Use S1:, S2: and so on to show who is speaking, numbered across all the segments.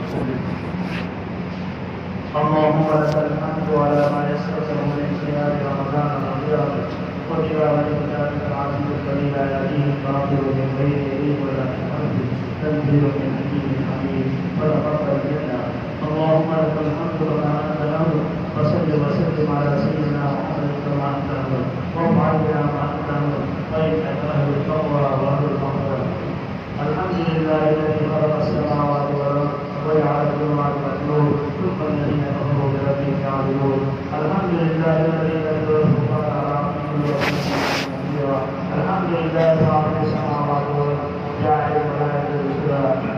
S1: اللهم لك الحمد على ما يسرته من صيام رمضان وقيامه وتلاوة كتابك العزيز الذي لا يأتيه الباطل من بين يديه ولا من خلفه تنزيل من حكيم حميد فتقبل منا. اللهم لك الحمد كما أنت الأمر وصل وسلم على سيدنا محمد كما أنت أمر وافعل بنا ما أنت أمر وإنك أهل التقوى وأهل المغفرة. الحمد لله الذي خلق السماوات والأرض وجعل الظلمات والنور ثم الذين كفروا بربهم يعدلون. الحمد لله الذي يدعو الفقراء على عبده ورسوله. الحمد لله فاطر السماوات والارض جاعل الملائكه رسلا.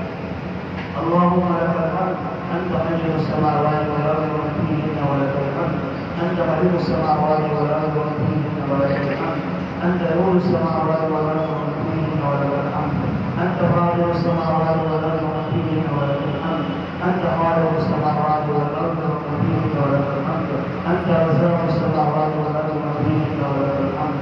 S1: اللهم لك الحمد انت خالق السماوات والارض ومن فيهن ولك الحمد انت خالق السماوات والارض ومن فيهن ولك الحمد انت نور السماوات والارض ومن فيهن ولك الحمد انت فاطر السماوات والارض ومن فيهن ولك الحمد انت خالق السماوات والارض ومن فيهن ولك الحمد انت رزاق السماوات والارض ومن فيهن ولك الحمد.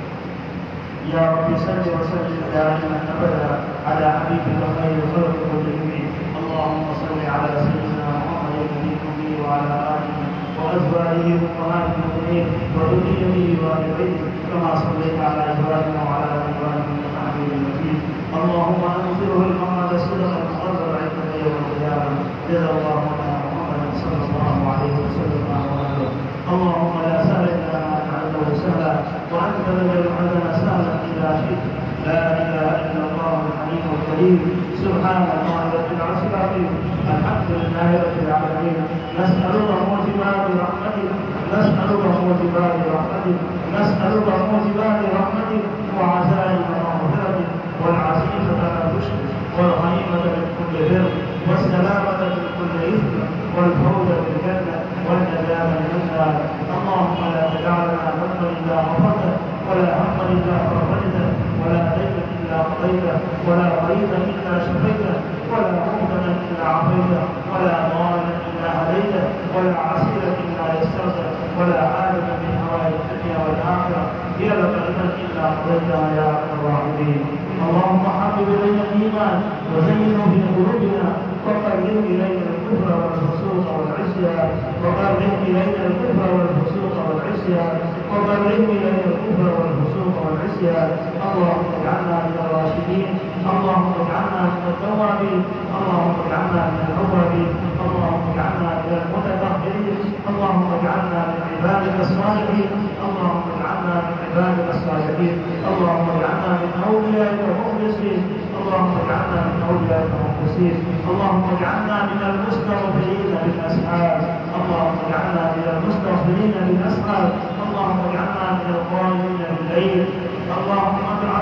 S1: يا رب صل وسلم دائما ابدا على حبيبك خير الخلق كلهم. اللهم صل على سيدنا محمد النبي وعلى اله وازواجه امهات المؤمنين وذريته وال بيته كما صليت على ابراهيم وعلى ال ابراهيم انك حميد مجيد. اللهم انصره المقعد صدقا مقرر عندك يوم القيامه. جزا الله عنا محمدا صلى الله عليه وسلم وعلى. اللهم لا سهل الا ما جعلته سهلا وانت تجعل الحزن سهلا اذا شئت. لا اله الا الله الحليم الكريم. سبحان الله رب العرش العظيم. الحمد لله رب العالمين. نسالك موجبات رحمتك نسالك موجبات رحمتك نسالك موجبات رحمتك وعزائم مغفرتك والعزيمه على الرشد والغنيمه من كل بر والسلامه من كل اثم والفوز بالجنه والنجاه من النار. اللهم لا تجعلنا هما الا غفرته ولا هما الا فرجته ولا دينا الا قضيته ولا مريضا الا شفيته ولا مؤمنا الا عافيته ولا ضالا الا هديته ولا عسيرا الا يسرته ولا حاجه من حوائج الدنيا والاخره هي لك رضا الا قضيتها يا ارحم الراحمين. اللهم حبب الينا الايمان وزينه في قلوبنا وقرب الينا الكفر والفسوق والعصيان وقرب الينا الكفر والفسوق والعصيان وقرب الينا الكفر والفسوق والعصيان. اللهم اجعلنا من الراشدين. اللهم اجعلنا من التوابين. اللهم اجعلنا من الاوابين. اللهم اجعلنا من المتطهرين. اللهم اجعلنا من عبادك الصالحين. اللهم اجعلنا من عبادك الصالحين. اللهم اجعلنا من اوليائك المخلصين. اللهم اجعلنا من اوليائك المخلصين. اللهم اجعلنا من المستغفرين بالاسحار. اللهم اجعلنا من المستغفرين بالاسحار. اللهم اجعلنا من القائمين بالليل. اللهم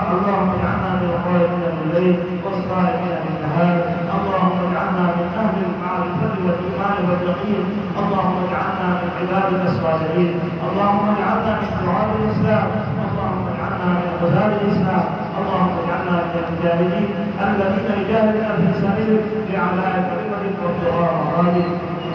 S1: اجعلنا من القائمين بالليل والصائمين بالنهار. اللهم اجعلنا من اهل المعرفه والايمان واليقين. اللهم اجعلنا من عبادك الصالحين. اللهم اجعلنا من دعاء الاسلام. اللهم اجعلنا من غزال الاسلام. اللهم اجعلنا من المجاهدين الذين يجاهدون في سبيلك لاعلاء كلمتك وابتغاء مرادك.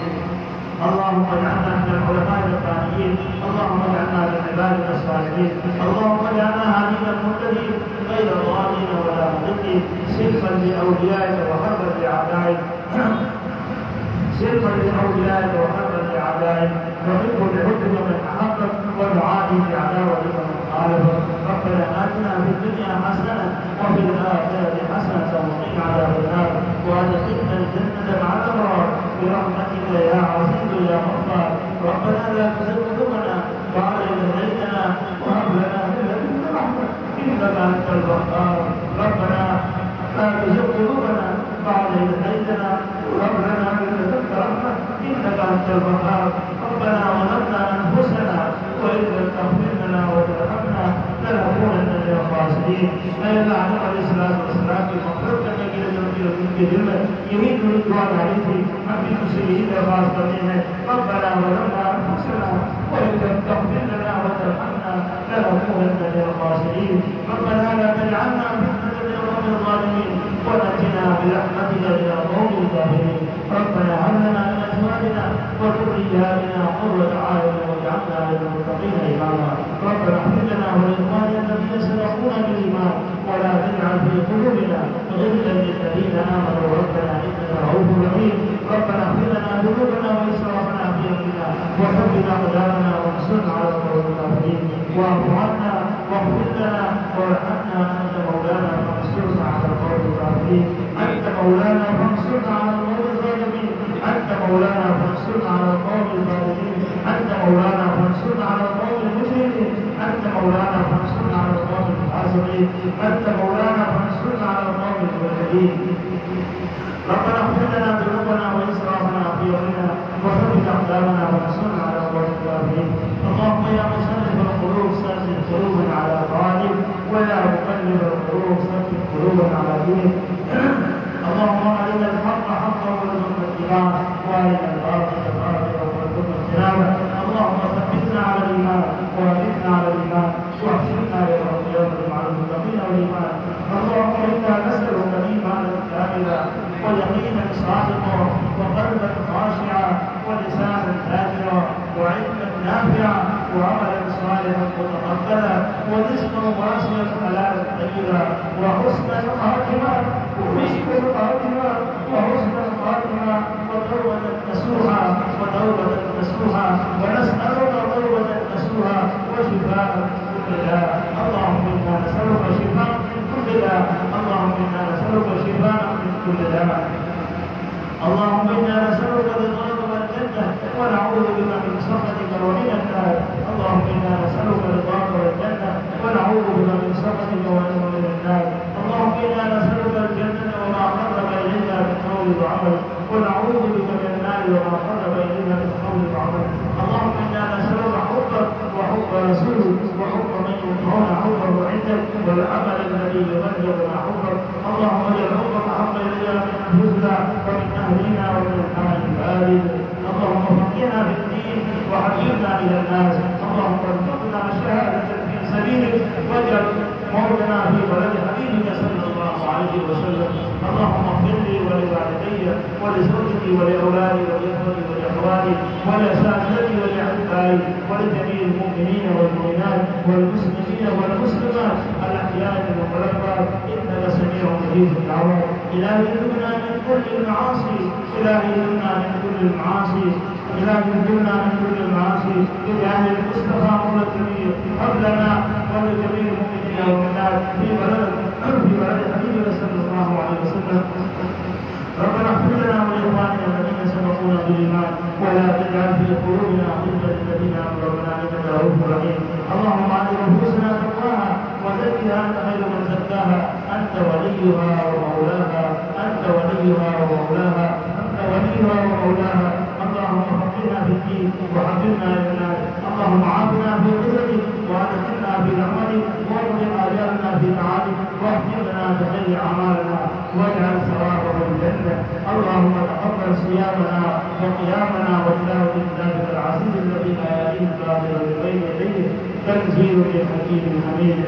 S1: اللهم اجعلنا من العلماء الربانيين. اللهم اجعلنا من عبادك الصالحين. اللهم اجعلنا هادين المهتدين غير ضالين ولا مضلين سلفا لاوليائك وحربا لاعدائك سلفا لاوليائك وحربا لاعدائك وحب لحبك من احبك ودعائي بعداوتك من خالفك. ربنا اتنا في الدنيا حسنه وفي الاخره حسنه وقنا عذاب النار وادخلنا الجنه مع الابرار برحمتك يا عزيز يا غفار. ربنا لا تزغ قلوبنا بعد إذ هديتنا وهب لنا من لدنك رحمة إنك أنت الوهاب. ربنا لا تزغ قلوبنا بعد إذ هديتنا وهب لنا من لدنك رحمة إنك أنت الوهاب. ربنا ظلمنا أنفسنا وإن لم تغفر لنا وترحمنا لنكونن من الخاسرين. أيها النبي عليه الصلاة والسلام की मग़फ़िरत करने के लिए जो उनके दिल में यही दुआ डाली थी हम भी उनसे यही दरख्वास्त करते हैं रब्बना ज़लमना अनफुसना वइन लम तग़फ़िर लना वतरहमना लनकूनन्न मिनल ख़ासिरीन. रब्बना ला तजअलना फ़ितनतन लिलक़ौमिज़ ज़ालिमीन ونجنا برحمتك من القوم الكافرين. ربنا هب لنا من أزواجنا وذرياتنا قرة أعين واجعلنا للمتقين إماما. ربنا اغفر لنا ولإخواننا الذين سبقونا بالإيمان ولا تجعل في قلوبنا غلا للذين آمنوا. ربنا إنك رؤوف رحيم. واعف عنا واغفر لنا وارحمنا أنت مولانا فانصرنا على القوم الظالمين أنت مولانا فانصرنا على القوم الظالمين أنت مولانا فانصرنا على القوم الظالمين أنت مولانا فانصرنا على القوم المجرمين أنت مولانا فانصرنا على القوم الفاسقين أنت مولانا فانصرنا على القوم المبتدئين ربنا اغفر لنا ذنوبنا وإسرافنا في أمرنا وثبت أقدامنا وانصرنا على القوم الكافرين اللهم يا مصرف القلوب ثبت قلوبنا على طاعتك ويا مقلب القلوب ثبت قلوبنا على دينك اللهم أرنا الحق حقا وارزقنا اتباعه وأرنا الباطل باطلا وارزقنا اجتنابه اللهم ثبتنا على الإيمان وأمتنا على الإيمان واحشرنا يوم القيامة مع المتقين والإيمان اللهم إنا نسألك إيمانا كاملا ويقينا صادقا وقلبا خاشعا ولسانا ذاكرا وعلما نافعا وعملا صالحا متقبلا ورزقا واسعا حلالا طيبا وحسن الخاتمة وتوبة نصوحا ونسألك توبة نصوحا وشفاء من كل داء اللهم إنا نسألك شفاء من كل داء اللهم إنا نسألك شفاء من كل داء اللهم إنا نسألك رضاك والجنة ونعوذ بك من سخطك ومن النار اللهم إنا نسألك رضاك والجنة ونعوذ بك من سخطك ومن النار اللهم إنا نسألك الجنة وما قرب إليها من قول وعمل ونعوذ بك من النار وما قرب إليها من قول وعمل اللهم إنا نسألك حبك وحب رسولك وحب من يطعون حبه عندك والعمل الذي يبلغنا حبك اللهم اجعل حبك أحب إلينا من أنفسنا ومن أهلنا ومن الحال البارد اللهم فقهنا في الدين وحببنا إلى الناس اللهم ارزقنا شهادة في سبيلك واجعل موتنا في بلد حبيبك صلى الله عليه وسلم اللهم اغفر لي ولوالدي ولزوجتي ولأولادي ولإخوتي ولإخواني ولأساتذتي ولأحبائي ولجميع المؤمنين والمؤمنات والمسلمين والمسلمات الأحياء والأموات إنك سميع مجيب الدعوات إلهي ذبنا من كل المعاصي إلهي ذبنا من كل المعاصي إلهي ذبنا من كل المعاصي بجاه المصطفى مولى الكبير هب لنا ولجميع المؤمنين والمؤمنات في بلد حبيبنا صلى الله عليه وسلم ربنا اغفر لنا ولإخواننا الذين سبقونا بالإيمان ولا تجعل في قلوبنا غلا للذين آمنوا ربنا إنك رؤوف رحيم اللهم آت نفوسنا تقواها وزكها أنت خير من زكاها أنت وليها ومولاها أنت وليها ومولاها أنت وليها ومولاها اللهم فقهنا في الدين وحببنا إلى الناس اللهم عافنا في غزلك وأدخلنا في رحمتك واغفر آجالنا في طاعتك واغفر لنا بخير أعمالنا واجعل ثوابه الجنة اللهم تقبل صيامنا وقيامنا وتلاوة كتابك العزيز الذي لا يأتيه الباطل من بين يديه تنزيل من حكيم حميد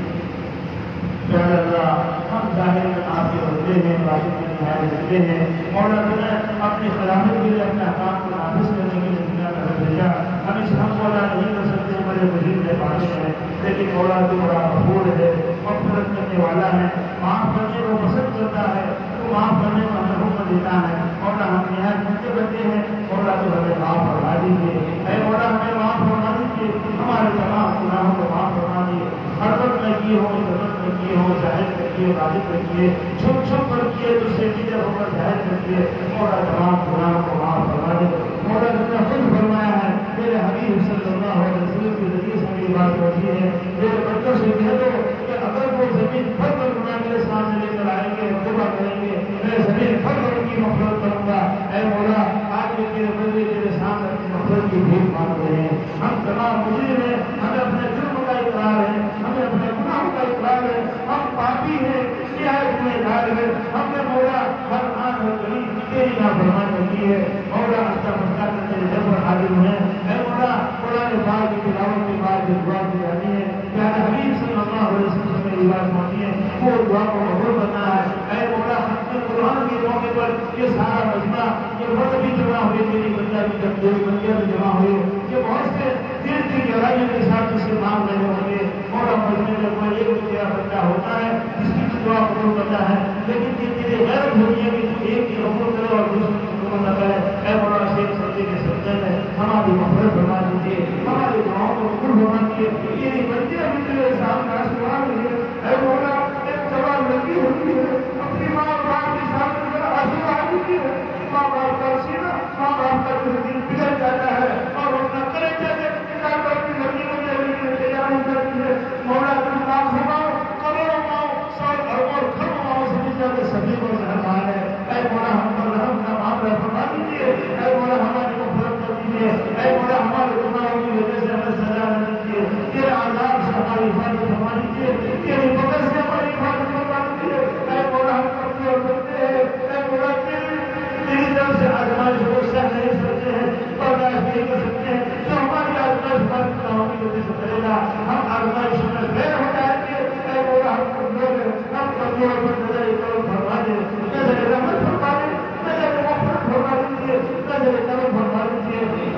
S1: یا اللہ ہم ظاہر میں آپ کے بندے ہیں باطن میں تمہارے بندے ہیں مولا تمہیں اپنی خلافت کے لیے اپنے احکام کو نافذ کرنے کے لیے دنیا میں بھیجا ہم اس ہم مولا نہیں کر سکتے بڑے مزید میں پاتے ہیں لیکن مولا تو بڑا غفور ہے مغفرت کرنے والا ہے معاف کرنے کو پسند کرتا ہے تو معاف کرنے کو ہمیں حکم دیتا ہے مولا ہم نہایت بندے بنتے ہیں مولا تو ہمیں معاف فرما دیجیے اے مولا ہمیں معاف فرما دیجیے ہمارے تمام گناہوں کو معاف فرما دیجیے ہر وقت میں کیے ہوں غلط میں کیے ہوں ظاہر میں کیے غالب میں کیے چھپ چھپ کر کیے تو سے جدھر ہو کر ظاہر میں کیے مولا تمام گناہوں کو معاف فرما دے مولا نے خود فرمایا ہے میرے حبیب صلی اللہ علیہ وسلم کے ذریعے سے میری بات ہوتی ہے میرے بچوں سے کہہ دو کہ اگر وہ زمین پھٹ کر گناہ میرے سامنے لے کر آئیں گے توبہ کریں گے میں زمین پھٹ کر ان کی مغفرت کروں گا اے مولا آج یہ میرے بندے تیرے سامنے اپنی مغفرت کی بھیک مانگ رہے ہیں ہم تمام مجرم ہیں ہمیں اپنے جرم کا اقرار ہے ہمیں اپنے گناہوں کا اقرار ہے ہم پاپی ہیں نہایت گنہگار ہیں ہم نے مولا ہر آن ہر قریب تیری نافرمانی کی ہے مولا ہفتہ مستہ کر تیرے در پر حاضر ہیں اے مولا قرآن پاک کی تلاوت کے بعد جو دعا کی جاتی ہے پیارے حبیب صلی اللہ علیہ وسلم سے میری بات ہوتی ہے وہ دعا کو قبول کرنا ہے اے مولا ختم قرآن کے موقع پر یہ سارا مجمع یہ وقت بھی جمع ہوئے میری بندہ بھی کمزوری بندیاں بھی جمع ہوئے یہ بہت سے دل کی گہرائیوں کے ساتھ اس سے مانگ رہے ہوں گے مولا مجمع میں کوئی ایک میرا بندہ ہوتا ہے جس کی دعا قبول کرتا ہے لیکن یہ تیرے غیرت ہوتی ہے کہ تو ایک کی قبول کرے اور دوسرے کی قبول نہ کرے اے مولا شیخ سردی کے سردے میں ہماری مغفرت فرما دیجیے ہماری دعاؤں کو قبول فرما دیجیے. تیری بچیاں بھی تیرے سامنے آسمان ہے. اے مولا ایک جوان لڑکی ہوتی ہے اپنی ماں اور باپ کے سامنے آسمان دیتی ہے. ماں باپ کا سینہ ماں باپ کا دل بگڑ جاتا ہے اور اپنا کلیجہ نکال کر اپنی لڑکی کو دینے کے لیے تیار ہو جاتی ہے. مولا تم لاکھ ماؤں کروڑوں ماؤں 100 اربوں کھربوں ماؤں سے بھی زیادہ سبھی کو مہربان ہے. اے مولا ہم پر رحم کا معاملہ فرما دیجیے. اے مولا ہماری مغفرت کر دیجیے. اے مولا ہمارے گناہوں کی وجہ سے ہمیں سزا نہ دیجیے. تیرے عذاب سے ہماری حفاظت فرما دیجیے. تیری مدد سے ہماری حفاظت فرما دیجیے. اے مولا ہم کمزور بنتے ہیں. اے مولا تیری طرف سے آزمائش کو سہ نہیں سکتے ہیں برداشت نہیں کر سکتے ہیں. جو ہماری آزمائش ہمارے گناہوں کی وجہ سے کرے گا ہم آزمائش میں غیر ہو جائیں گے. اے مولا ہم کمزور ہیں. ہم کمزور پر نظر کرم فرما دے. نظر رحمت فرما دے. نظر مغفرت فرما دیجیے. نظر کرم فرما دیجیے.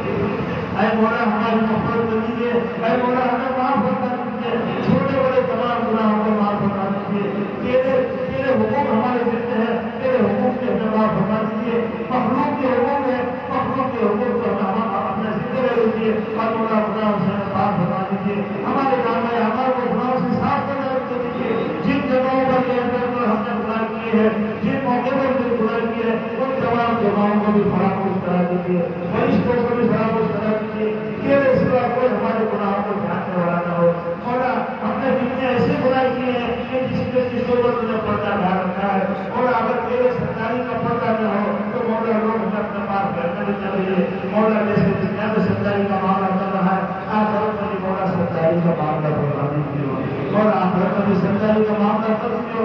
S1: اے مولا ہماری مغفرت کر دیجیے. اے مولا ہمیں معاف فرما دیجیے. چھوٹے بڑے تمام گناہوں کو معاف فرما دیجیے. تیرے حقوق ہمارے ذمہ ہیں. تیرے حقوق کے ہمیں معاف فرما دیجیے. مخلوق کے حقوق ہیں. مخلوق کے حقوق کو ہم اپنے ذمہ لے لیجیے. اور مولا گناہوں سے معاف فرما دیجیے. ہمارے کام میں ہمارے کو گناہوں سے صاف کر دیجیے. جن جگہوں پر ہم نے گناہ کیے ہیں جن موقع پر جو گناہ کیے ہیں ان تمام جگہوں کو بھی فراموش کرا دیجیے. فرشتوں کو بھی فراموش کرا دیجیے. تیرے سوا کوئی ہمارے گناہوں کو جاننے والا نہ ہو. مولا ہم نے کتنے ایسے گناہ کیے ہیں کہ جس پر نے پردہ ڈال رکھا ہے. مولا اگر تیرے سرکاری کا پردہ نہ ہو تو مولا لوگ ہمیں اپنے پاس بیٹھنے نہیں چاہیے. مولا جیسے دنیا میں سرکاری کا معاملہ چل رہا ہے آخرت میں بھی مولا سرکاری کا معاملہ بڑھا دیجیے. مولا آخرت میں بھی سرکاری کا معاملہ کر دیجیے.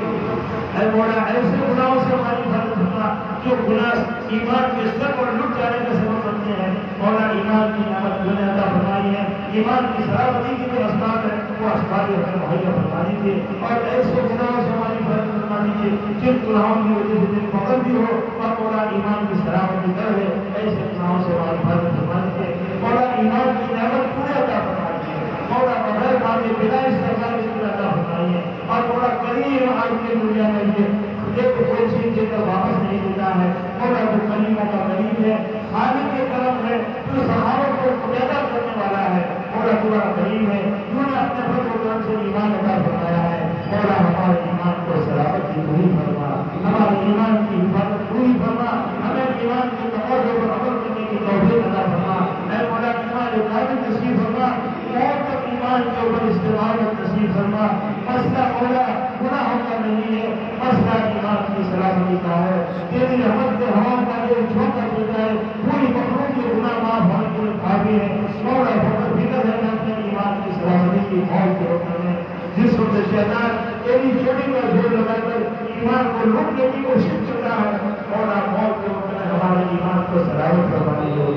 S1: اے مولا ایسے گناہوں سے ہماری حفاظت فرما جو گناہ ایمان کے سر پر لٹ جانے کا سبب بنتے ہیں. مولا ایمان کی نعمت جو نے عطا فرمائی ہے ایمان کی سلامتی کی جو اسباب ہے وہ اسباب ہمیں مہیا فرما دیجیے. اور ایسے گناہوں سے ہماری حفاظت فرما دیجیے جن گناہوں کی وجہ سے دل پکڑ بھی ہو اور مولا ایمان کی سلامتی کر ہے. ایسے گناہوں سے ہماری حفاظت فرما دیجیے. مولا ایمان کی نعمت پورے عطا فرما دیجیے. مولا بغیر مانگے بنا استقبال کی عطا فرمائیے. اور مولا کریم آج کی دنیا میں بھی کوئی چیز دے کر واپس نہیں دیتا ہے. مولا جو کریموں کا کریم ہے خالق کے کرم ہے جو صحابہ کو پیدا کرنے والا ہے. مولا تمہارا کریم ہے انہوں نے اپنے فضل و کرم سے ایمان عطا فرمایا ہے. مولا ہمارے ایمان کو سلامت کی پوری فرما. ہمارے ایمان کی حفاظت پوری فرما. ہمیں ایمان کے تقاضوں پر عمل کرنے کی توفیق عطا فرما. اے مولا ہمارے قابل نصیب فرما. موت تک ایمان کے اوپر استقامت نصیب فرما. مسئلہ مولا گناہوں کا نہیں ہے مسئلہ ایمان کی سلامتی کا ہے. تیری رحمت کے ہوا کا جو جھونکا دیتا ہے پوری مخلوق کے گناہ معاف ہونے کے لیے کافی ہے. مولا فکر فکر ہے اپنے ایمان کی سلامتی کی موت کے روکنے میں جس وقت شیطان تیری چوٹی کا زور لگا کر ایمان کو لوٹنے کی کوشش کرتا ہے. مولا موت کے روکنے میں ہمارے ایمان کو سلامت کروائی ہو.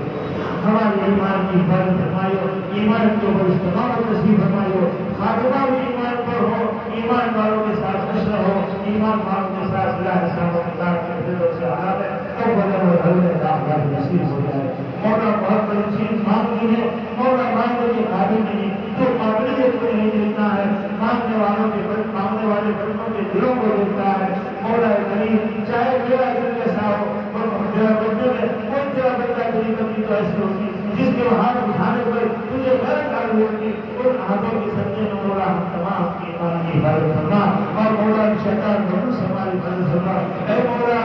S1: ہمارے ایمان کی حفاظت فرمائی ہو. ایمان کے اوپر استقامت نصیب فرمائی ہو. خاتمہ بھی ایمان پر ہو. ایمان والوں کے ساتھ نشر ہو. ایمان والوں کے ساتھ اللہ حساب و کتاب کے دلوں سے حالات ہے تو بدل اور حل میں داخلہ نصیب ہو جائے. مولا بہت بڑی چیز مانگی ہے. مولا مانگنے کے قابل نہیں جو قابلیت کو نہیں دیکھتا ہے مانگنے والوں کے مانگنے والے بندوں کے دلوں کو دیکھتا ہے. مولا کریم چاہے میرا دل کیسا ہو میرا بندے میں کوئی تیرا بندہ تیری بندی تو ایسی ہوگی جس کے ہاتھ اٹھانے پر تجھے غیر کاری ہوگی. ان ہاتھوں کے سجے میں مولا ہم تمام کی ایمان کی حفاظت کرنا اور مولا شیطان ضرور سے ہماری حفاظت کرنا. اے مولا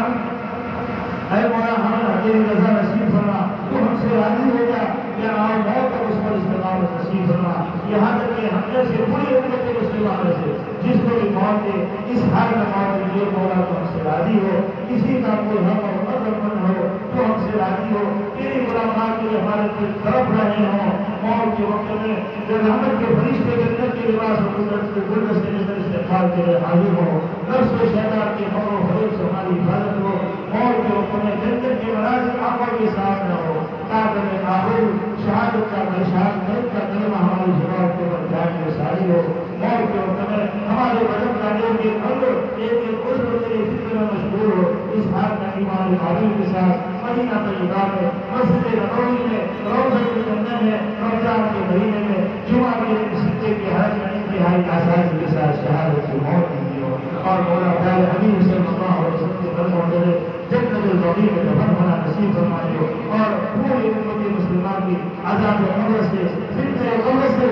S1: ہمیں تیری رضا نصیب کرنا. تو ہم سے راضی ہو جا یا آؤ موت تک اس پر استقامت نصیب کرنا. یہاں تک کہ ہم نے سے پوری امت کے مسلمان سے جس کو بھی موت دے اس حال میں موت دیجیے. مولا تو ہم سے راضی ہو. کسی کا کوئی حق اور قدر مند ہو تو ہم سے راضی ہو. تیری ملاقات کے لیے ہمارے طرف رہے ہوں. موت کے وقت میں جو رحمت کے فرشتے جنت کے لباس اور قدرت کے گلدستے کے اندر استقبال کے لیے حاضر ہو. نفس و شیطان کے فقر و فریب سے ہماری حفاظت ہو. موت کے وقت میں جنت کے مناظر آنکھوں کے سامنے ہو تاکہ قابل شہادت کا شہادت کا کلمہ ہماری زبان کے اوپر جان میں ساری ہو. موت کے وقت میں ہمارے بدن کا ایک ایک عضو ایک ایک عضو تیری فکر میں مشغول ہو. اس حال میں ایمان قابل کے ساتھ مدینہ طیبہ میں مسجد نبوی میں روضہ الجنہ میں رمضان کے مہینے میں جمعہ کے سکے کے حج میں انتہائی آسانی کے ساتھ شہادت کی موت دی ہو. اور مولا پیارے حبیب صلی اللہ علیہ وسلم کے قدموں میں جنت البقیع میں دفن ہونا نصیب فرمائے ہو. اور پوری امت مسلمان کی عذاب قبر سے فتنہ قبر سے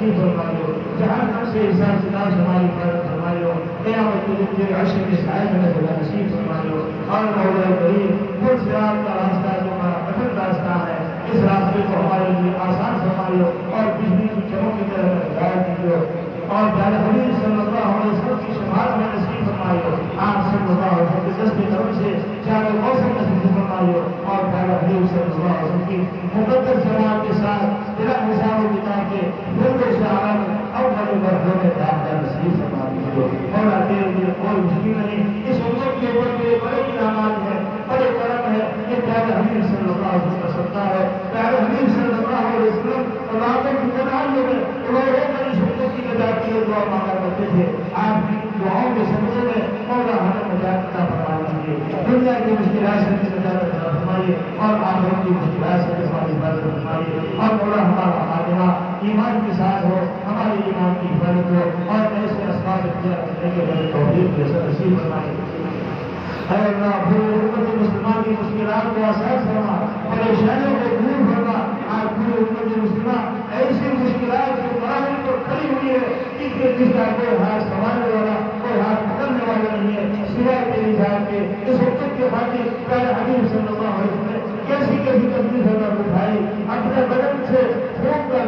S1: نصیب فرمائیو، جہنم سے حساب کتاب سے ہماری حفاظت فرمائیو، قیامت کے دن تیرے عرش کے سائے میں خدا نصیب فرمائیو، اور مولا کریم خود صراط کا راستہ جو ہمارا کٹھن راستہ ہے، اس راستے کو ہمارے لیے آسان فرمائیو اور بجلی کی چمک کی طرح ہدایت دیجیے، اور پیارے حبیب صلی اللہ علیہ وسلم کی شفاعت میں نصیب فرمائیو، آپ صلی اللہ علیہ وسلم کے دست کرم سے چاروں موسم نصیب فرمائیو، اور پیارے حبیب صلی اللہ علیہ وسلم کی مقدس جماعت کے ساتھ بلا حساب و کتاب کے فردوس عالم اول مرحلے میں داخلہ نصیب فرما دیجیے، مولا تیرے لیے کوئی مشکل نہیں، اس امت کے اوپر میرے بڑے انعامات ہیں، بڑے کرم ہے، یہ پیارے حبیب صلی اللہ علیہ وسلم کا صدقہ ہے، پیارے حبیب صلی اللہ علیہ وسلم اور آپ کی تنہائیوں میں وہ بڑی شکر کی نجات کے لیے دعا مانگا کرتے تھے، آپ کی دعاؤں کے سمجھے میں مولا ہمیں نجات عطا فرما دیجیے، دنیا کی مشکلات سے بھی نجات عطا فرمائیے، اور آخرت کی مشکلات سے بھی ہماری حفاظت فرمائیے، اور مولا ہمارا خاتمہ ایمان کے ساتھ ہو، ہمارے ایمان کی حفاظت ہو، اور ایسے اسباب اختیار کرنے کے لیے توفیق کے ساتھ نصیب فرمائیے۔ اے اللہ پوری امت مسلمان کی مشکلات کو آسان فرما، پریشانیوں کو دور فرما، آج پوری امت مسلمہ ایسی مشکلات جو مراحل پر کھڑی ہوئی ہے جس کا کوئی ہاتھ سنبھالنے والا، کوئی ہاتھ پکڑنے والا نہیں ہے، سوائے تیری ذات کے، اس امت کے خاطر پیارے حبیب صلی اللہ علیہ وسلم نے کیسی کیسی تکلیفیں اٹھائی، اپنے بدن سے خون کا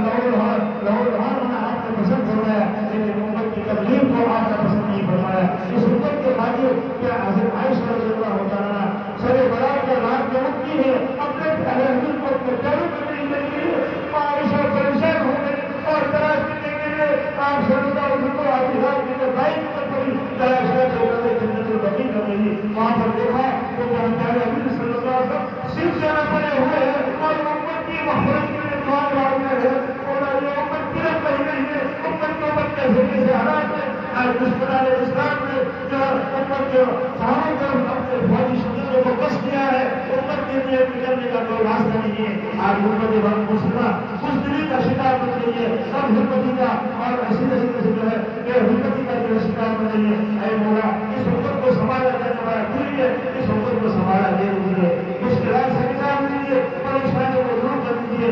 S1: لہو ہونا آپ نے پسند فرمایا، لیکن امت کی تکلیف کو آپ نے پسند نہیں فرمایا، اس امت کے خاطر کیا حضرت عائشہ رضی اللہ تعالیٰ سر برات کا رات میں اٹھتی ہے، اپنے پیارے حبیب کو اپنے پیروں میں نہیں لگی ہے، عائشہ پریشان ہو گئی اور تلاش کرنے کے لیے آپ صلی اللہ علیہ وسلم کو آدھار کے بائک پر پڑی تلاش کرتے جنت البقیع کر رہی، وہاں پر دیکھا تو پیارے حبیب صلی اللہ علیہ وسلم صرف جانا پڑے ہوئے ہیں اور امت کی مغفرت کے لیے دعا مانگتے ہیں، اور یہ امت گرفت رہی نہیں ہے، امت کو امت کیسے کیسے حالات میں آج دشمنان اسلام نے جو امت کے چاروں طرف اپنے فوجی شدتوں کو کس کیا ہے، امت کے لیے نکلنے کا کوئی راستہ نہیں ہے، آج امت مسلمہ بزدلی کا شکار بن رہی ہے، سب ہمتی کا اور ایسی طریقے سے جو ہے بے ہمتی کا جو شکار بن رہی ہے، اے مولا اس امت کو سنبھالا جانے والا کوئی ہے، اس امت کو سنبھالا دے دیجیے، مشکلات سے نکال دیجیے، پریشانیوں کو دور کر دیجیے،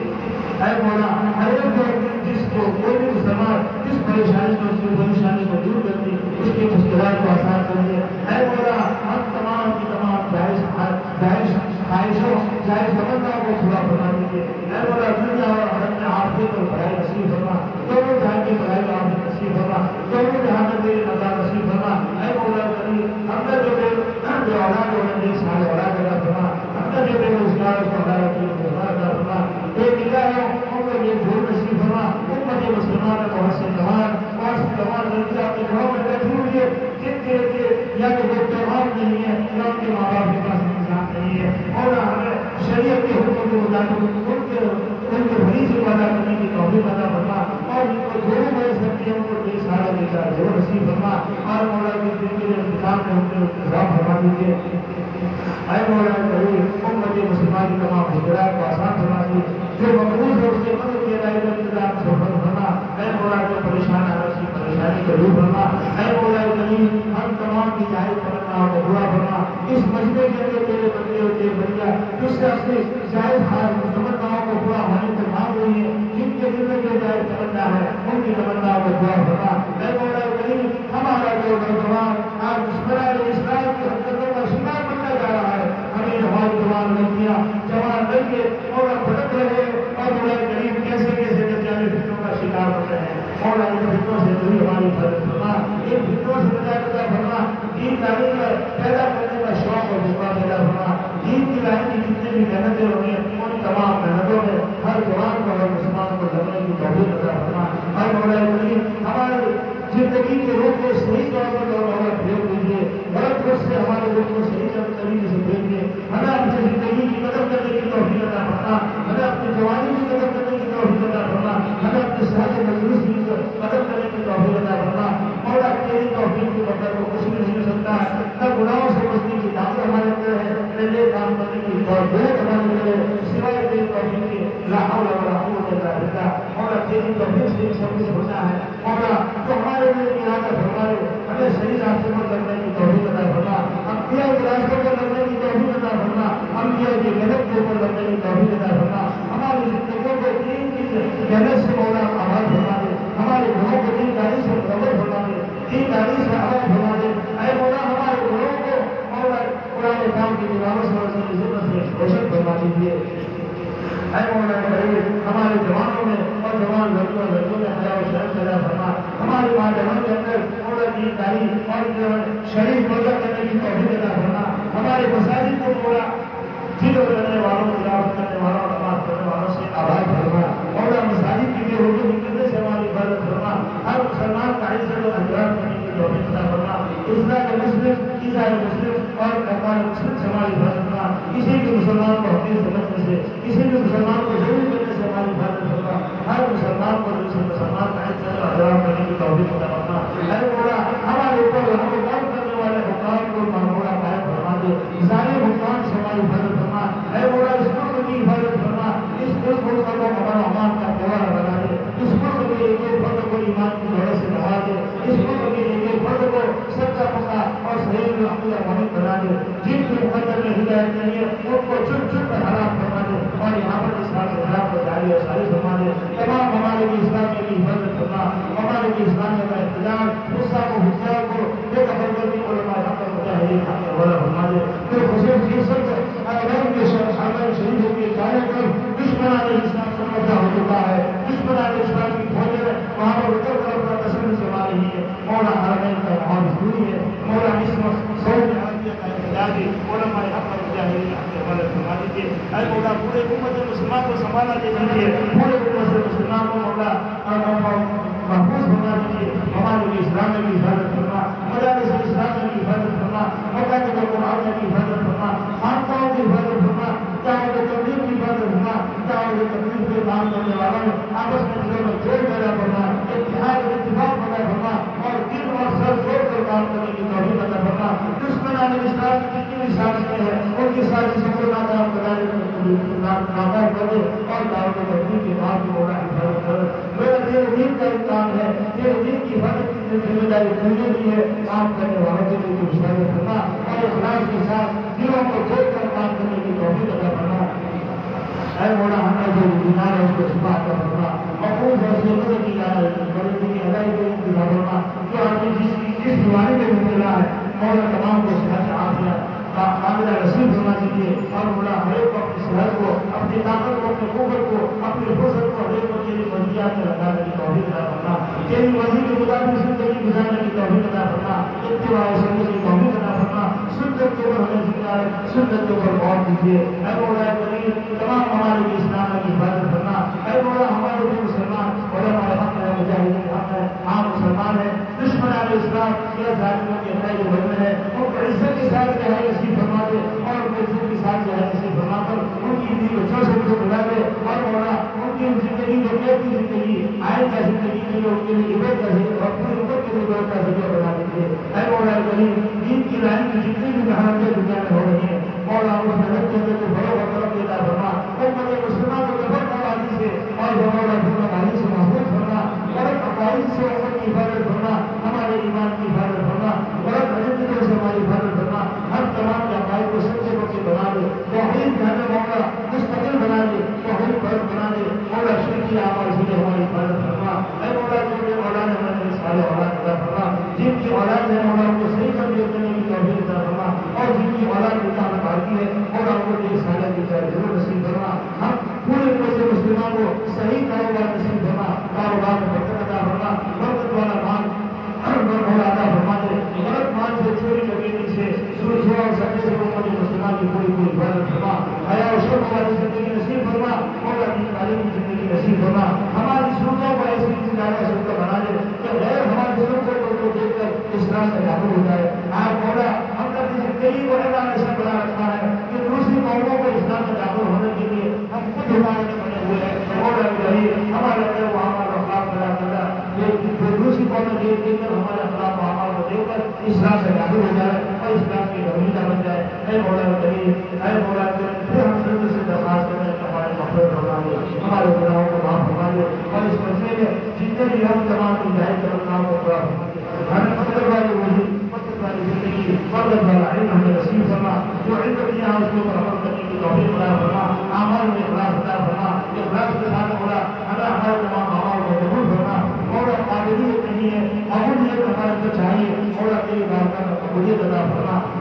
S1: اے مولا ہر ایک جس کو کوئی بھی مسلمان جس پریشانی کو دور کر دی، اس کی مشکلات کو آسان کر دیے، اے مولا ہم تمام کی تمام جائز خواہشوں جائز تمناؤں کو پورا فرما دیجیے، اے مولا دنیا اور آخرت میں عافیت اور بھلائی نصیب فرما، دونوں جہاں کی بھلائی اور عافیت نصیب فرما، دونوں جہاں میں تیری رضا نصیب فرما، اے مولا کریم ہم نے جو اولاد ہونے سال اولاد ادا فرما، ہم نے جو بے روزگار کو ہمارا کی ادا فرما، بے نگاہ ان کو یہ جھول نصیب فرما، امت مسلمان بہت سے جوان لڑکیاں اپنے گھروں میں بیٹھی ہوئی ہے، جن کے لیے یا تو وہ تیوہار نہیں ہے یا ان کے ماں باپ کے پاس انتظام نہیں ہے، اور ہمیں شریعت کے حکم کے مطابق ان کے مریض کو ادا کرنے کی توفیق عطا فرما، اور ان کو جو مل سکتی ہے ان کو بے سہارا لے کر جو نصیب فرما، اور مولا کی دن کے انتظام میں ان کے انتظام فرما دیجیے، اے مولا کریم امت مسلمان کی تمام مشکلات کو آسان فرما دیجیے، جو مقبول ہے اس کے مدد کے رائے کا انتظام فرما، اے مولا جو پریشان ہے اس کی پریشانی کو دور فرما، اے مولا کریم ہم تمام کی جائز تمناؤں کو پورا فرما، اس مجمع کے اندر تیرے بندے اور تیرے بندیاں جس سے اپنی جائز تمناؤں کو پورا ہونے کو مانگ رہی ہے، جن کے دل میں جو جائز تمنا ہے ان کی تمناؤں کو پورا فرما، اے مولا کریم ہمارا جو نوجوان آج دشمنان اسلام کی حرکتوں کا شکار بنتا جا رہا ہے، ہمیں ہماری جوان لڑکیاں جوان لڑکے مولا بھٹک رہے ہیں، اور مولا کریم کیسے کیسے جانے فتنوں کا شکار بن رہے ہیں، مولا ان فتنوں سے بھی ہماری حفاظت فرما، ان فتنوں سے نجات عطا فرما، دین تعلیم پیدا کرنے کا شوق اور جذبہ پیدا فرما، دین کی لائن کی جتنی بھی محنتیں ہوئی ہیں ان تمام محنتوں میں ہر جوان کو ہر مسلمان کو لڑنے کی توفیق عطا فرما، اور مولا کریم ہماری زندگی کے روح کو صحیح طور پر مولا پھیر دیجیے، غلط روح سے ہمارے روح کو صحیح طریقے سے پھیر دیے، ہمیں اپنی زندگی کی قدر کرنے کی توفیق عطا فرما، ہمیں اپنی جوانی کی قدر کرنے کی توفیق عطا فرما، ہمیں اپنے صحت تندرستی کی قدر کرنے کی توفیق عطا فرما، مولا تیری توفیق کے بغیر کو کچھ بھی نہیں ہو سکتا ہے، نہ گناہوں سے بچنے کی طاقت ہمارے اندر ہے، نہ یہ کام کرنے کی توفیق ہمارے اندر ہے، سوائے تیری توفیق کے لا حول ولا قوت الا باللہ، مولا تیری توفیق سے سب کچھ ہونا ہے، مولا تو ہمارے لیے ارادہ فرمائے، ہمیں صحیح راستے پر لگنے کی توفیق عطا فرما، انبیاء کے راستے پر لگنے کی توفیق عطا فرما، انبیاء کی محنت کے اوپر لگنے کی توفیق عطا فرما، ہماری زندگیوں کو دین کی محنت سے مولا آباد فرما، سے مکمل فرما دے، دینداری سے آزاد فرما دے۔ اے مولا ہمارے گھروں کو مولا قرآن پاک کی تلاوت سے اور عزت سے روشن فرما دیجیے۔ اے مولا کریم ہمارے جوانوں میں اور جوان لڑکوں اور لڑکوں میں حیا و شرم پیدا فرما، ہماری نوجوانوں کے اندر مولا دینداری اور شریف روزہ کرنے کی توفیق عطا فرما، ہمارے مساجد کو مولا ذکر کرنے والوں تلاوت کرنے والوں نماز پڑھنے والوں سے آباد فرما، مولا مساجد کی بے حرمتی نکلنے سے ہماری حفاظت فرما، ہر مسلمان کا عزت و احترام کرنے کی توفیق عطا فرما، اسلام مسلم عیسائی مسلم اور اقوام مسلم سے ہماری حفاظت فرما، کسی بھی مسلمان کو حقیق سمجھنے سے، کسی بھی مسلمان کو ضرور کرنے سے ہماری حفاظت فرما، ہر مسلمان کو دوسرے مسلمان کا عزت و احترام کرنے کی توفیق عطا فرما۔ اے مولا ہمارے اوپر ہم کو کام کرنے والے حکام کو مولا قائم فرما دے، ظالم حکام سے ہماری حفاظت فرما۔ اے مولا اس ملک کی حفاظت فرما، اس ملک کو ہمارا امان کا گواہ بنا دے، اس ملک کے ایک ایک فرد کو ایمان کی دولت سے نواز دے، اس ملک کے ایک ایک فرد کو سچا پکا اور صحیح عقیدہ مومن بنا دے، جن کے مقدر میں ہدایت نہیں ہے ان کو چن چن کر حرام فرما دے، اور یہاں پر اسلام کے خلاف کو جاری اور ساری فرما دے، تمام ممالک اسلامیہ کی حفاظت فرما، ممالک اسلامیہ کا اقتدار غصہ کو حجاب کو بے دخل کرنے علماء حق اور مجاہدین حق والا فرما دے، پھر خصوصی سب عوام کے حرمین شریفوں کے جانے پر دشمنان اسلام سے قبضہ ہو چکا ہے، دشمنان اسلام کی فوجیں وہاں پر اتر کر اپنا تصویر سما رہی ہے، مولا حرمین کا ماحول ضروری ہے، مولا اس وقت سعودی عربیہ کا اقتدار علماء حق اور مجاہدین حق والا فرما دیجیے۔ اے مولا پورے امت مسلمان کو سنبھالا دے دیجیے، پورے امت مسلمان کو مولا محفوظ بنا دیجیے، ممالک اسلامیہ کی حفاظت فرما، مدارس اسلامیہ کی حفاظت فرما، مکاتب قرآن کی حفاظت فرما، خانقاہوں کی حفاظت فرما، دعوت تبلیغ کی حفاظت فرما، دعوت تبلیغ کے کام کرنے والوں آپس میں دلوں میں جوڑ پیدا فرما، اتحاد اور اتفاق پیدا فرما، اور دل اور سر جوڑ کر کام کرنے کی توفیق عطا فرما۔ دشمنان اسلام کی جتنی بھی سازشیں ہیں ان کی سازشوں کو ناکام کر دے اور دعوت تبلیغ کے کام کی مولا حفاظت کر۔ میرا تیرے دین کا امتحان ہے، تیرے دین کی حفاظت کی ذمہ داری تجھے دی ہے، کام کرنے والوں کے لیے حفاظت کرنا اور اخلاص کے ساتھ دلوں کو جوڑ کر کام کرنے کی توفیق عطا فرما۔ اے مولا ہم نے جو بیمار ہے اس کو شفا عطا فرما، مقبول ہے اسے مدد کی بڑی کی ادائی کو انتظار فرما، جو آدمی جس بیماری میں مبتلا ہے مولا تمام کو صحت عافیت کاملہ نصیب فرما دیجیے، اور مولا ہر ایک کو اپنی صحت کو، اپنی طاقت کو، اپنی قوت کو، اپنی فرصت کو ہر ایک کو تیری مرضیات میں لگانے کی توفیق عطا فرما، تیری مرضی کے مطابق زندگی گزارنے کی توفیق عطا فرما، اتباع سنت کی توفیق عطا فرما، سنت کے اوپر ہمیں زندہ ہے، سنت کے اوپر غور کیجیے۔ اے مولا کریم تمام ممالک اسلام کی حفاظت کرنا، اے مولا ہمارے جو مسلمان علماء حق ہے، مجاہدین حق ہے، عام مسلمان ہے، دشمنان اسلام یا ظالموں کے اندر جو بندے ہیں ان کو عزت کے ساتھ رہائی نصیب فرما دے، اور ان کو عزت کے ساتھ رہائی نصیب فرما کر ان کی دل کو چوسے کو بلا دے، اور مولا ان کی زندگی کو قید کی زندگی آئندہ زندگی کے لیے ان کے لیے عبادت کا ذکر اور پوری امت کے لیے عبادت کا ذکر بنا دیجیے۔ اے مولا کریم دین کی لائن کی جتنی بھی کہانیاں دنیا میں ہو رہی ہیں مولا اس محنت کے اندر کو بڑا وطرف دیتا فرما، امت مسلمان کو نفرت آبادی سے اور مولا پورا بھائی سے محفوظ فرما، غلط عقائد سے امت کی حفاظت فرما، ہمارے ایمان کی حفاظت فرما، غلط عقیدتوں سے ہماری حفاظت فرما، ہر تمام کے عقائد کو سچے پکے بنا دے، توحید جانے مولا مستقل بنا دے، توحید فرد بنا دے، مولا شرکی اعمال سے ہماری حفاظت فرما۔ اے مولا جن کے اولاد ہے ہمیں سارے اولاد عطا فرما، جن کی اولاد ہے مولا ان کو صحیح تربیت دینے کی توفیق عطا فرما، اور جن کی اولاد نکاح میں باقی ہے مولا ان کو یہ سالہ کی ضرور نصیب فرما، ہم پورے مسلمان کو صحیح کاروبار نصیب فرما، کاروبار میں برکت عطا فرما، برکت والا مال مولا عطا فرما دے، غلط مال سے چوری چکیتی سے سود اور سٹے سے امت مسلمان کی پوری حفاظت فرما، حیا و شرم والی زندگی نصیب فرما، مولا دین تعلیم کی زندگی نصیب فرما، ہماری سنتوں کو ایسی زیادہ سنتوں بنا دے کہ غیر ہماری سنتوں کو دیکھ کر اسلام میں داخل ہو جائے۔ آپ مولا ہم نے اپنی زندگی کو اللہ نے ایسا بنا رکھا ہے کہ دوسری قوموں کو اسلام میں داخل ہونے کے لیے ہم خود ہمارے بنے ہوئے ہیں، مولا کریم ہمارے اندر وہ ہمارا اخلاق پیدا کرنا، یہ دوسری قومیں دیکھ دیکھ کر ہمارے اخلاق و اعمال کو دیکھ کر اسلام سے داخل ہو جائے اور اسلام کی رویدہ بن جائے۔ اے مولا کریم اے مولا کریم پھر ہم سب سے درخواست کرتے ہیں کہ ہمارے مغفرت فرما دے، ہمارے گناہوں کو معاف فرما دے، اور اس مسئلے میں جتنے بھی ہم تمام کی جائے کرنا کو پورا فرما دے، ہمیں فقر والی وجود فقر والی زندگی فقر والا علم ہمیں نصیب فرما، جو علم دیا اس کے اوپر عمل کرنے کی توفیق عطا فرما، اعمال میں اخلاص عطا فرما، اخلاص کے ساتھ مولا ہمیں ہمارے تمام اعمال کو قبول فرما، مولا قابلیت نہیں ہے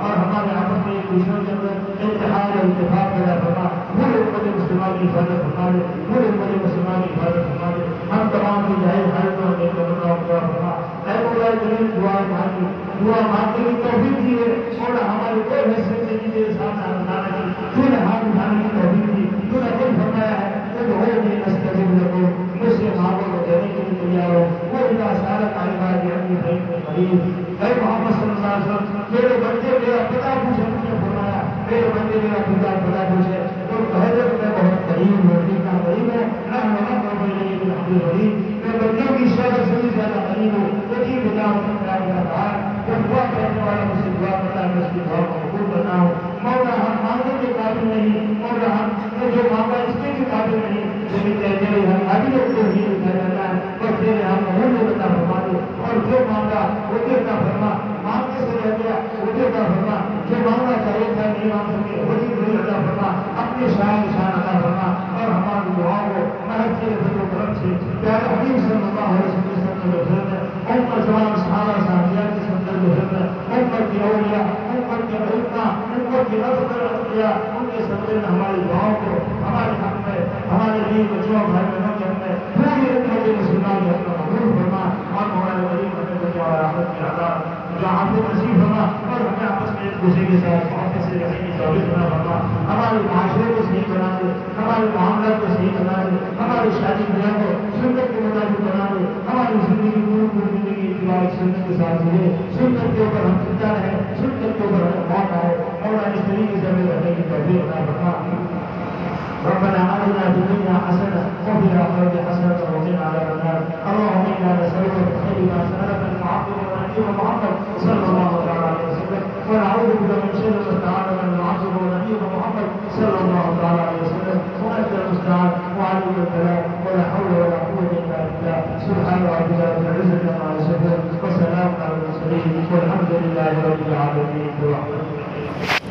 S1: اور ہمارے آپس میں ایک دوسرے کے اندر اتحاد اور اتفاق پیدا فرما، پورے امت مسلمہ کی حفاظت فرما دے، پورے امت مسلمہ کی حفاظت فرما دے، ہم تمام کی جائز حاجتوں اور نیکیوں کا دعا فرما۔ اے مولا کریم دعا مانگی، دعا مانگنے کی توفیق دی ہے، مولا ہماری کوئی حیثیت نہیں تیرے سامنے آنے کی، تو نے ہاتھ اٹھانے کی توفیق دی، تو نے خود فرمایا ہے ادعونی استجب لکم، مجھ سے مانگو میں دینے کے لیے تیار ہوں، وہ اذا سألک عبادی انی قریب۔ اے محمد صلی اللہ علیہ وسلم، میرے بندے میرا پتہ پوچھے، مجھے فرمایا میرے بندے میرا پتہ پوچھے، تو کہہ دے میں بہت قریب ہوں، کتنا قریب ہے، میں بندوں کی شہر سے بھی زیادہ قریب ہوں، یقین بلا جب دعا کرنے والا مجھ سے دعا کرتا ہے میں اس کی دعا کو قبول کرتا ہوں۔ مولا ہم مانگنے کے قابل نہیں، مولا ہم نے جو مانگا اس کے بھی قابل نہیں، لیکن کہتے ہیں ہم ابھی لوگ کو ہی لکھا جاتا ہے، بس تیرے ہم ہوں جو بتا فرما دے، اور جو مانگا وہ دیتا فرما، مانگنے سے رہ گیا وہ دیتا فرما، جو مانگنا چاہیے تھا نہیں مانگ سکے وہی دل عطا فرما، اپنے شان عطا فرما، اور ہماری دعاؤں کو محض تیرے فضل و کرم سے پیارے حبیب صلی اللہ علیہ وسلم امت زمان صحابہ صحابیہ کی سندر محرم امت کی اولیاء، امت کے علماء، امت کی افضل اولیاء، ان کے صدقے میں ہماری دعاؤں کو ہمارے حق میں، ہمارے لیے بچوں بھائی بہنوں کے حق میں پوری امت مسلمان کے حق میں قبول فرما، اور مولا کریم ہمیں دنیا اور آخرت کی عطا جہاں سے نصیب فرما، اور ہمیں آپس میں ایک دوسرے کے ساتھ محبت سے رہنے کی توفیق عطا فرما، ہمارے معاشرے کو صحیح بنا دے، ہمارے معاملات کو صحیح بنا دے، ہماری شادی بیاہ کو سنت کے مطابق بنا دے، ہماری زندگی پوری زندگی اتباع سنت کے ساتھ جیے، سنت کے اوپر ہم زندہ رہیں، سنت کے اوپر ہمیں موت آئے، اور اس طریقے سے ہمیں رہنے کی توفیق عطا فرما۔ ربنا آتنا في الدنيا حسنة وفي الآخرة حسنة وقنا عذاب النار، اللهم إنا نسألك بخير ما سألك من عبدك ونبيك محمد صلى الله عليه وسلم، ونعوذ بك من شر ما استعاذك من عبدك ونبيك محمد صلى الله عليه وسلم، وأنت المستعان وعليك البلاء ولا حول ولا قوة إلا بالله، سبحان ربك رب العزة عما يصفون وسلام على المرسلين والحمد لله رب العالمين برحمته.